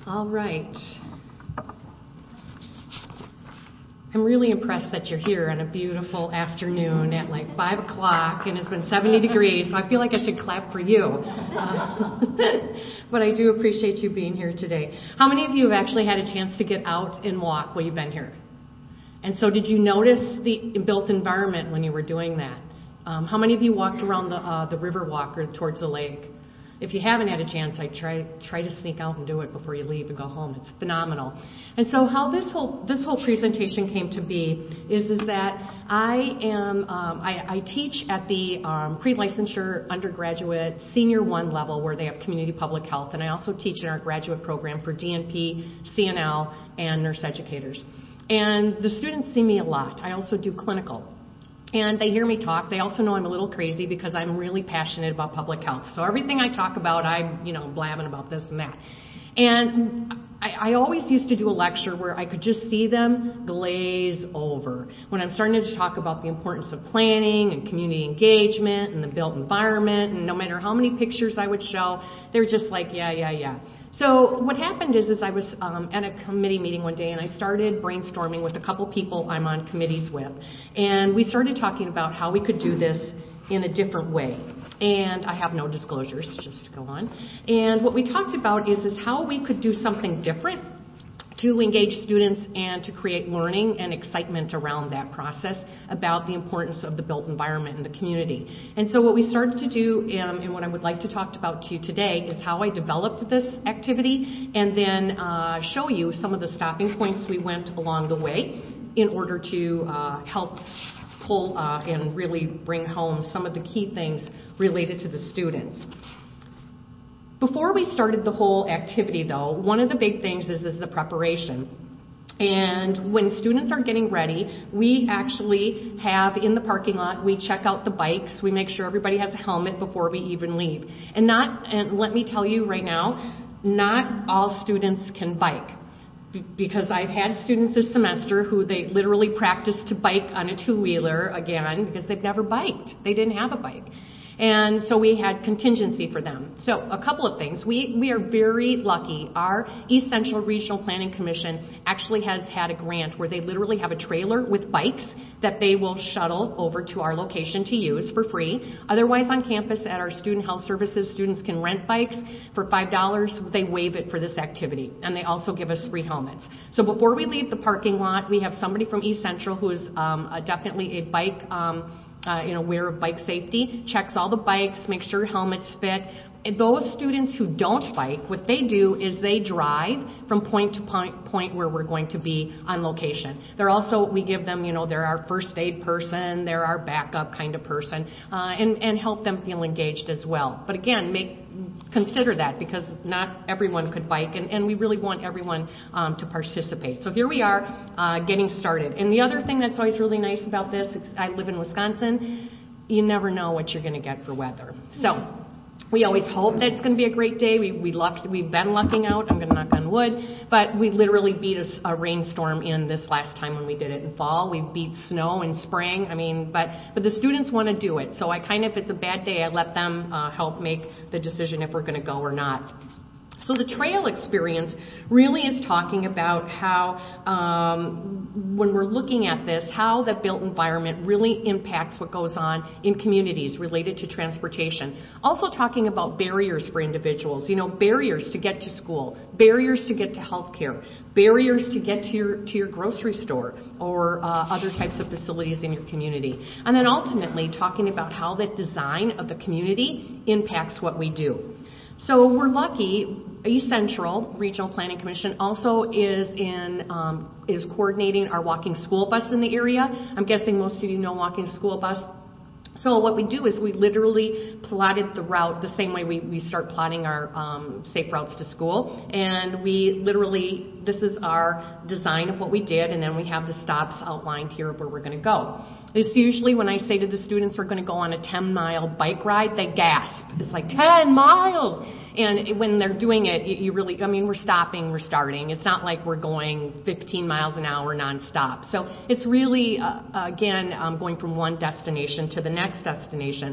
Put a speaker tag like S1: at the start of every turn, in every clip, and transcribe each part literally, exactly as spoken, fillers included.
S1: All right. I'm really impressed that you're here on a beautiful afternoon at like five o'clock and it's been seventy degrees, so I feel like I should clap for you. Uh, but I do appreciate you being here today. How many of you have actually had a chance to get out and walk while you've been here? And so did you notice the built environment when you were doing that? Um, how many of you walked around the, uh, the river walk or towards the lake? If you haven't had a chance, I try try to sneak out and do it before you leave and go home. It's phenomenal. And so how this whole this whole presentation came to be is is that I am um, I, I teach at the um, pre-licensure undergraduate senior one level where they have community public health, and I also teach in our graduate program for D N P, C N L, and nurse educators. And the students see me a lot. I also do clinical. And they hear me talk. They also know I'm a little crazy because I'm really passionate about public health. So everything I talk about, I'm, you know, blabbing about this and that. And I, I always used to do a lecture where I could just see them glaze over when I'm starting to talk about the importance of planning and community engagement and the built environment. And no matter how many pictures I would show, they're just like, yeah, yeah, yeah. So what happened is, is I was um, at a committee meeting one day, and I started brainstorming with a couple people I'm on committees with. And we started talking about how we could do this in a different way. And I have no disclosures, just to go on. And what we talked about is, is how we could do something different to engage students and to create learning and excitement around that process about the importance of the built environment in the community. And so what we started to do, um, and what I would like to talk about to you today, is how I developed this activity, and then uh, show you some of the stopping points we went along the way in order to uh, help pull uh, and really bring home some of the key things related to the students. Before we started the whole activity, though, one of the big things is, is the preparation. And when students are getting ready, we actually have in the parking lot, we check out the bikes. We make sure everybody has a helmet before we even leave. And not, and let me tell you right now, not all students can bike. Because I've had students this semester who they literally practice to bike on a two-wheeler again because they've never biked. They didn't have a bike. And so we had contingency for them. So a couple of things. We, we are very lucky. Our East Central Regional Planning Commission actually has had a grant where they literally have a trailer with bikes that they will shuttle over to our location to use for free. Otherwise, on campus at our Student Health Services, students can rent bikes for five dollars. They waive it for this activity. And they also give us free helmets. So before we leave the parking lot, we have somebody from East Central who is um, a, definitely a bike um, Uh, you know, aware of bike safety, checks all the bikes, makes sure helmets fit. And those students who don't bike, what they do is they drive from point to point, point where we're going to be on location. They're also, we give them, you know, they're our first aid person, they're our backup kind of person, uh, and, and help them feel engaged as well. But again, make consider that because not everyone could bike, and, and we really want everyone um, to participate. So here we are uh, getting started. And the other thing that's always really nice about this, I live in Wisconsin, you never know what you're going to get for weather. So we always hope that it's going to be a great day. We, we lucked, we've been lucking out. I'm going to knock on wood. But we literally beat a, a rainstorm in this last time when we did it in fall. We beat snow in spring. I mean, but, but the students want to do it. So I kind of, if it's a bad day, I let them uh, help make the decision if we're going to go or not. So the trail experience really is talking about how, um, when we're looking at this, how the built environment really impacts what goes on in communities related to transportation. Also talking about barriers for individuals, you know, barriers to get to school, barriers to get to healthcare, barriers to get to your, to your grocery store or uh, other types of facilities in your community. And then ultimately talking about how the design of the community impacts what we do. So we're lucky. East Central Regional Planning Commission also is in um, is coordinating our walking school bus in the area. I'm guessing most of you know walking school bus. So what we do is we literally plotted the route the same way we, we start plotting our um, safe routes to school. And we literally, this is our design of what we did, and then we have the stops outlined here of where we're going to go. It's usually when I say to the students we're going to go on a ten mile bike ride, they gasp. It's like, ten miles! And when they're doing it, you really, I mean, we're stopping, we're starting. It's not like we're going fifteen miles an hour nonstop. So it's really, uh, again, um, going from one destination to the next destination.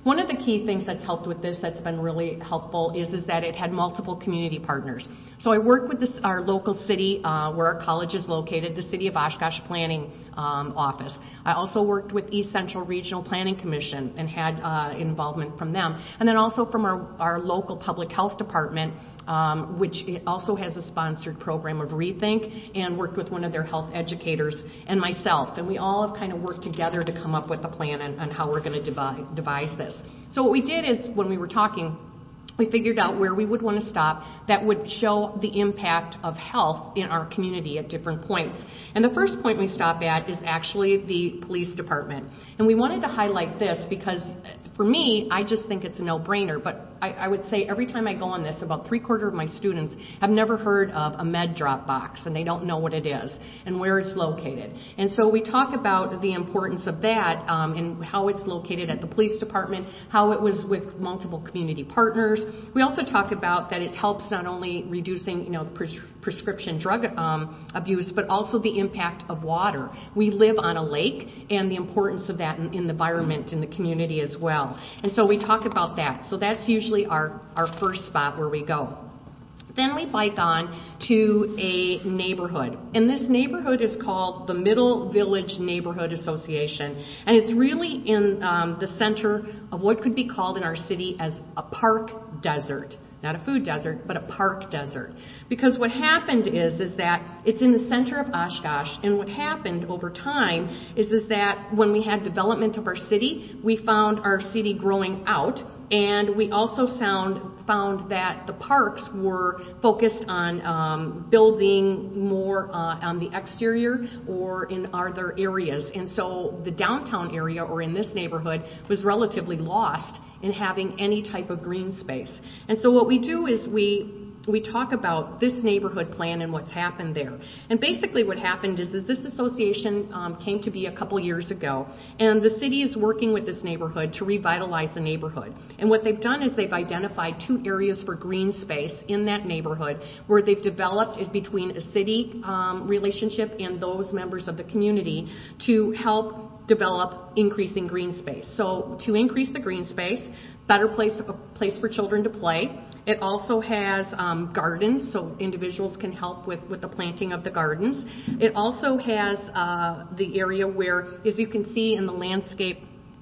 S1: One of the key things that's helped with this that's been really helpful is, is that it had multiple community partners. So I worked with this, our local city, uh, where our college is located, the City of Oshkosh Planning um, Office. I also worked with East Central Regional Planning Commission and had uh, involvement from them. And then also from our, our local public health department, um, which also has a sponsored program of Rethink, and worked with one of their health educators and myself. And we all have kind of worked together to come up with a plan on, on how we're going to devise, devise this. So what we did is, when we were talking, we figured out where we would want to stop that would show the impact of health in our community at different points. And the first point we stop at is actually the police department. And we wanted to highlight this because, for me, I just think it's a no-brainer. But I, I would say every time I go on this, about three-quarters of my students have never heard of a med drop box, and they don't know what it is and where it's located. And so we talk about the importance of that um, and how it's located at the police department, how it was with multiple community partners. We also talk about that it helps not only reducing, you know, the pres- prescription drug um, abuse, but also the impact of water. We live on a lake, and the importance of that in, in the environment, in the community as well. And so we talk about that. So that's usually our, our first spot where we go. Then we bike on to a neighborhood. And this neighborhood is called the Middle Village Neighborhood Association. And it's really in um, the center of what could be called in our city as a park desert. Not a food desert, but a park desert. Because what happened is, is that it's in the center of Oshkosh, and what happened over time is, is that when we had development of our city, we found our city growing out, and we also found, found that the parks were focused on um, building more uh, on the exterior or in other areas. And so the downtown area, or in this neighborhood, was relatively lost in having any type of green space. And so what we do is we we talk about this neighborhood plan and what's happened there. And basically what happened is, is this association um, came to be a couple years ago, and the city is working with this neighborhood to revitalize the neighborhood. And what they've done is they've identified two areas for green space in that neighborhood where they've developed it between a city um, relationship and those members of the community to help develop increasing green space. So to increase the green space, better place, a place for children to play. It also has um, gardens, so individuals can help with, with the planting of the gardens. It also has uh, the area where, as you can see in the landscape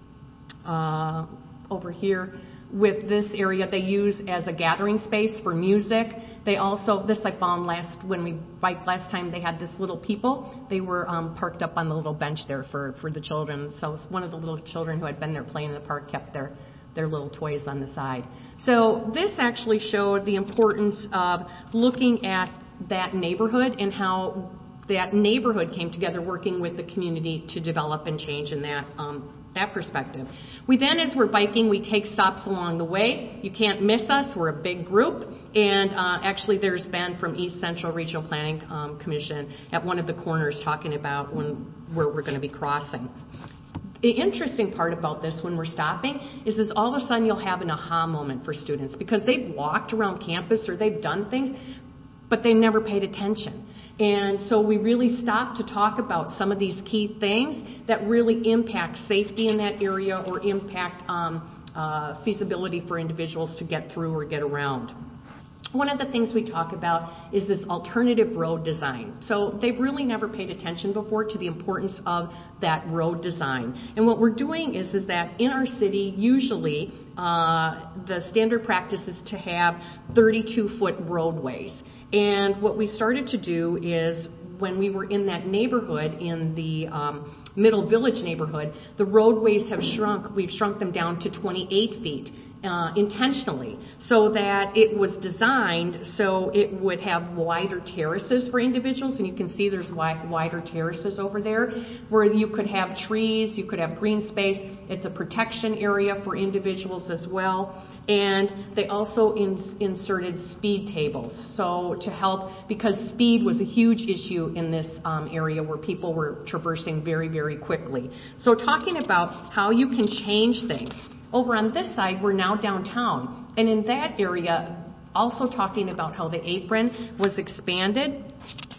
S1: uh, over here, with this area they use as a gathering space for music. They also, this I found last, when we biked last time, they had this little people. They were um, parked up on the little bench there for, for the children. So one of the little children who had been there playing in the park kept their their little toys on the side. So this actually showed the importance of looking at that neighborhood and how that neighborhood came together working with the community to develop and change in that um, that perspective. We then, as we're biking, we take stops along the way. You can't miss us. We're a big group. And uh, actually there's Ben from East Central Regional Planning um, Commission at one of the corners talking about when where we're going to be crossing. The interesting part about this when we're stopping is, is all of a sudden you'll have an aha moment for students because they've walked around campus or they've done things, but they never paid attention. And so we really stopped to talk about some of these key things that really impact safety in that area or impact um, uh, feasibility for individuals to get through or get around. One of the things we talk about is this alternative road design. So they've really never paid attention before to the importance of that road design. And what we're doing is, is that in our city, usually uh, the standard practice is to have thirty-two foot roadways. And what we started to do is, when we were in that neighborhood, in the um, Middle Village neighborhood, the roadways have shrunk. We've shrunk them down to twenty-eight feet. Uh, intentionally, so that it was designed so it would have wider terraces for individuals, and you can see there's wi- wider terraces over there where you could have trees, you could have green space. It's a protection area for individuals as well. And they also in, inserted speed tables, so to help, because speed was a huge issue in this um, area where people were traversing very, very quickly. So talking about how you can change things. Over on this side, we're now downtown. And in that area, also talking about how the apron was expanded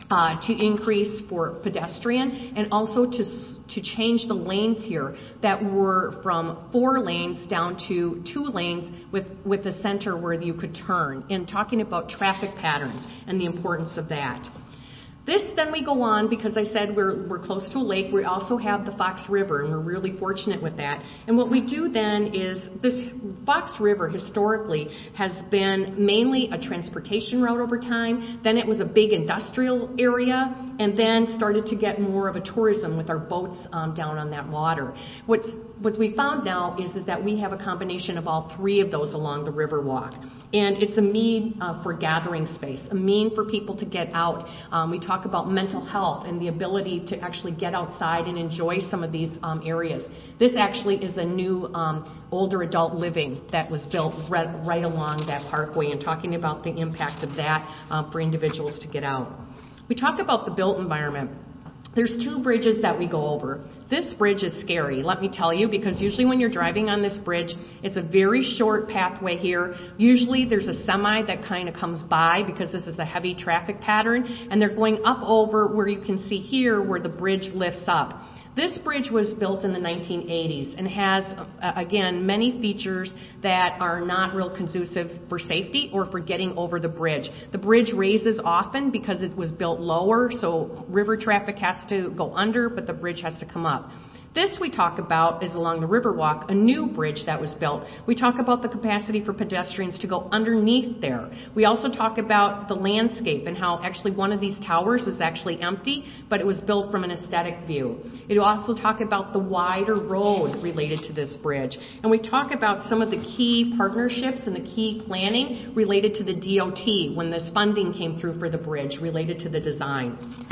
S1: uh, to increase for pedestrian and also to to change the lanes here that were from four lanes down to two lanes with, with the center where you could turn, and talking about traffic patterns and the importance of that. This, then we go on, because I said we're, we're close to a lake. We also have the Fox River, and we're really fortunate with that. And what we do then is this Fox River historically has been mainly a transportation route over time. Then it was a big industrial area, and then started to get more of a tourism with our boats um, down on that water. What's, what we found now is, is that we have a combination of all three of those along the Riverwalk. And it's a mean uh, for gathering space, a mean for people to get out. Um, we talk about mental health and the ability to actually get outside and enjoy some of these um, areas. This actually is a new um, older adult living that was built right, right along that parkway, and talking about the impact of that uh, for individuals to get out. We talk about the built environment. There's two bridges that we go over. This bridge is scary, let me tell you, because usually when you're driving on this bridge, it's a very short pathway here. Usually there's a semi that kind of comes by because this is a heavy traffic pattern, and they're going up over where you can see here where the bridge lifts up. This bridge was built in the nineteen eighties and has, uh, again, many features that are not real conducive for safety or for getting over the bridge. The bridge raises often because it was built lower, so river traffic has to go under, but the bridge has to come up. This we talk about is along the Riverwalk, a new bridge that was built. We talk about the capacity for pedestrians to go underneath there. We also talk about the landscape and how actually one of these towers is actually empty, but it was built from an aesthetic view. It also talk about the wider road related to this bridge. And we talk about some of the key partnerships and the key planning related to the D O T when this funding came through for the bridge related to the design.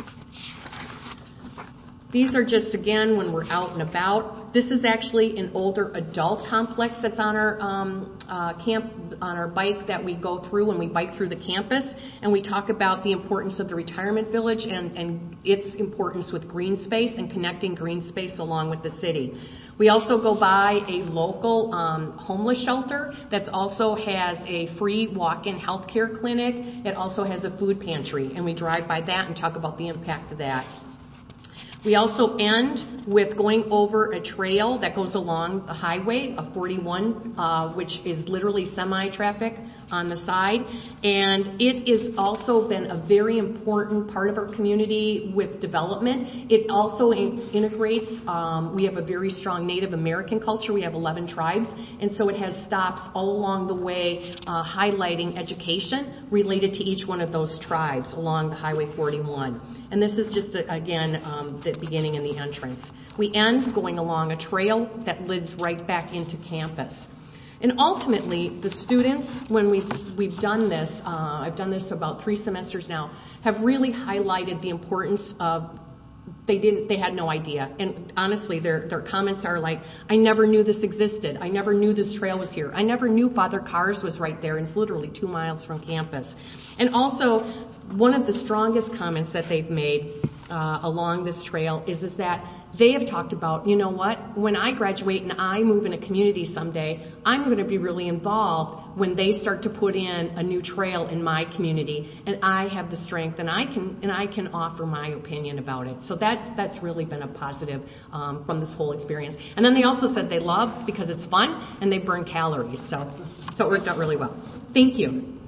S1: These are just, again, when we're out and about. This is actually an older adult complex that's on our um, uh, camp, on our bike that we go through when we bike through the campus. And we talk about the importance of the retirement village and, and its importance with green space and connecting green space along with the city. We also go by a local um, homeless shelter that also has a free walk-in healthcare clinic. It also has a food pantry, and we drive by that and talk about the impact of that. We also end with going over a trail that goes along the highway of forty-one, uh, which is literally semi-traffic on the side. And it has also been a very important part of our community with development. It also in- integrates, um, we have a very strong Native American culture. We have eleven tribes. And so it has stops all along the way uh, highlighting education related to each one of those tribes along the Highway forty-one. And this is just, a, again, um, the beginning and the entrance. We end going along a trail that leads right back into campus. And ultimately, the students, when we've, we've done this, uh, I've done this about three semesters now, have really highlighted the importance of, they didn't, they had no idea. And honestly, their, their comments are like, I never knew this existed. I never knew this trail was here. I never knew Father Carr's was right there, and it's literally two miles from campus. And also, one of the strongest comments that they've made uh, along this trail is, is that they have talked about, you know what, when I graduate and I move in a community someday, I'm going to be really involved when they start to put in a new trail in my community, and I have the strength and I can and I can offer my opinion about it. So that's that's really been a positive um, from this whole experience. And then they also said they love because it's fun and they burn calories. So so it worked out really well. Thank you.